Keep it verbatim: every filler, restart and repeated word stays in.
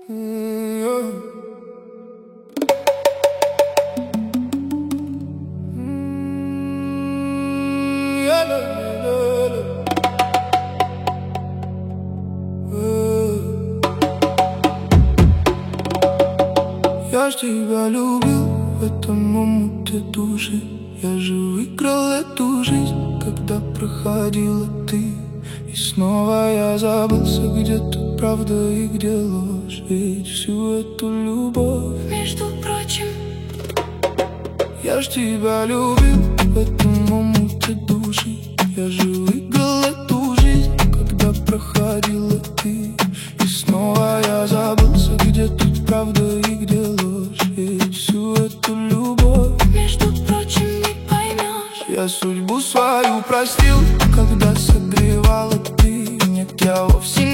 Я ж тебя любил в этом омуте души. Я же выиграл эту жизнь, когда проходила ты. И снова я забылся, где тут правда и где ложь. Ведь всю эту любовь, между прочим, я ж тебя любил в этом омуте души. Я же выиграл эту жизнь, когда проходила ты. И снова я забылся, где тут правда и где ложь. Ведь всю эту любовь, между прочим, не поймешь. Я судьбу свою простил, когда согревала ты. Нет, я вовсе